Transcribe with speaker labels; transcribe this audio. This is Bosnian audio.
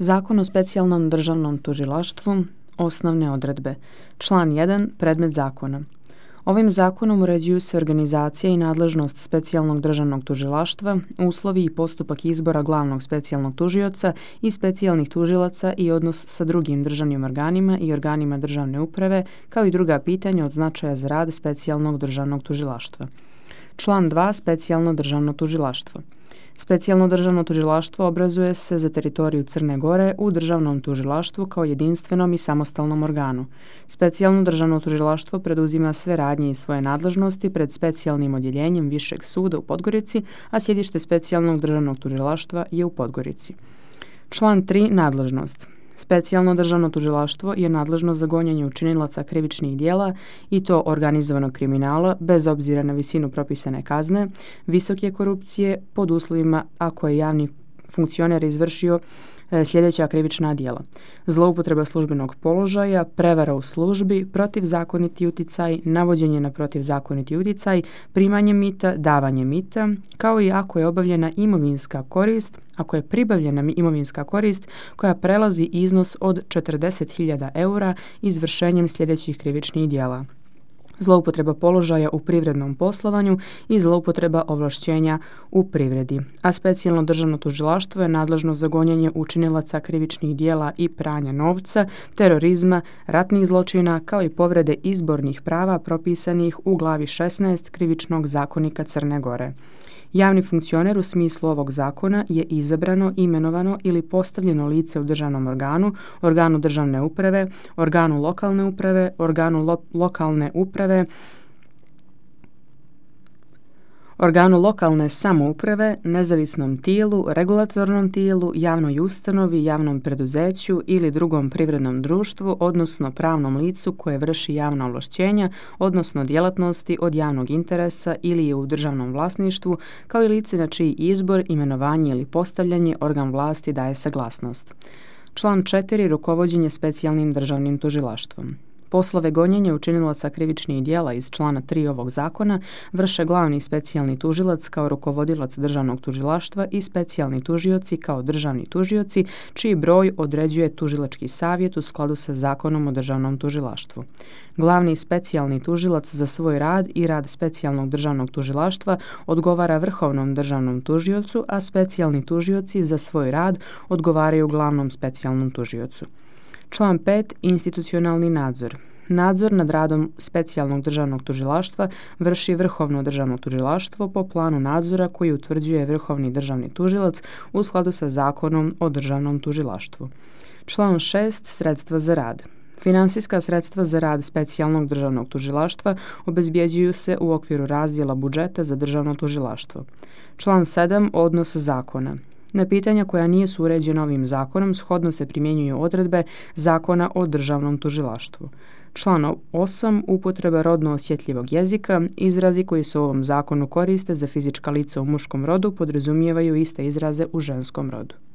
Speaker 1: Zakon o specijalnom državnom tužilaštvu, osnovne odredbe. Član 1. Predmet zakona. Ovim zakonom uređuju se organizacija i nadležnost specijalnog državnog tužilaštva, uslovi i postupak izbora glavnog specijalnog tužioca i specijalnih tužilaca i odnos sa drugim državnim organima i organima državne uprave, kao i druga pitanja od značaja za rad specijalnog državnog tužilaštva. Član 2. Specijalno državno tužilaštvo. Specijalno državno tužilaštvo obrazuje se za teritoriju Crne Gore u državnom tužilaštvu kao jedinstvenom i samostalnom organu. Specijalno državno tužilaštvo preduzima sve radnje i svoje nadležnosti pred specijalnim odjeljenjem Višeg suda u Podgorici, a sjedište specijalnog državnog tužilaštva je u Podgorici. Član 3. Nadležnost. Specijalno državno tužilaštvo je nadležno za gonjenje učinilaca krivičnih djela i to organizovanog kriminala bez obzira na visinu propisane kazne, visoke korupcije pod uslovima ako je javni funkcioner izvršio sljedeća krivična djela: zloupotreba službenog položaja, prevara u službi, protivzakoniti uticaj, navođenje na protivzakoniti uticaj, primanje mita, davanje mita, kao i ako je obavljena imovinska korist, ako je pribavljena imovinska korist koja prelazi iznos od 40.000 eura izvršenjem sljedećih krivičnih djela: zloupotreba položaja u privrednom poslovanju i zloupotreba ovlašćenja u privredi. A specijalno državno tužilaštvo je nadležno za gonjenje učinilaca krivičnih djela i pranja novca, terorizma, ratnih zločina, kao i povrede izbornih prava propisanih u glavi 16 Krivičnog zakonika Crne Gore. Javni funkcioner u smislu ovog zakona je izabrano, imenovano ili postavljeno lice u državnom organu, organu državne uprave, organu lokalne uprave, organu lokalne samouprave, nezavisnom tijelu, regulatornom tijelu, javnoj ustanovi, javnom preduzeću ili drugom privrednom društvu, odnosno pravnom licu koje vrši javna ovlašćenja, odnosno djelatnosti od javnog interesa ili je u državnom vlasništvu, kao i lice na čiji izbor, imenovanje ili postavljanje organ vlasti daje saglasnost. Član 4. Rukovođenje specijalnim državnim tužilaštvom. Poslove gonjenja učinilaca krivičnih djela iz člana 3 ovog zakona vrše glavni specijalni tužilac kao rukovodilac državnog tužilaštva i specijalni tužioci kao državni tužioci, čiji broj određuje tužilački savjet u skladu sa Zakonom o državnom tužilaštvu. Glavni specijalni tužilac za svoj rad i rad specijalnog državnog tužilaštva odgovara vrhovnom državnom tužiocu, a specijalni tužioci za svoj rad odgovaraju glavnom specijalnom tužiocu. Član 5. Institucionalni nadzor. Nadzor nad radom specijalnog državnog tužilaštva vrši Vrhovno državno tužilaštvo po planu nadzora koji utvrđuje Vrhovni državni tužilac u skladu sa Zakonom o državnom tužilaštvu. Član 6. Sredstva za rad. Finansijska sredstva za rad specijalnog državnog tužilaštva obezbjeđuju se u okviru razdjela budžeta za državno tužilaštvo. Član 7. Odnos zakona. Na pitanja koja nisu uređena ovim zakonom shodno se primjenjuju odredbe Zakona o državnom tužilaštvu. Član 8. Upotreba rodno osjetljivog jezika. Izrazi koji se u ovom zakonu koriste za fizička lica u muškom rodu podrazumijevaju iste izraze u ženskom rodu.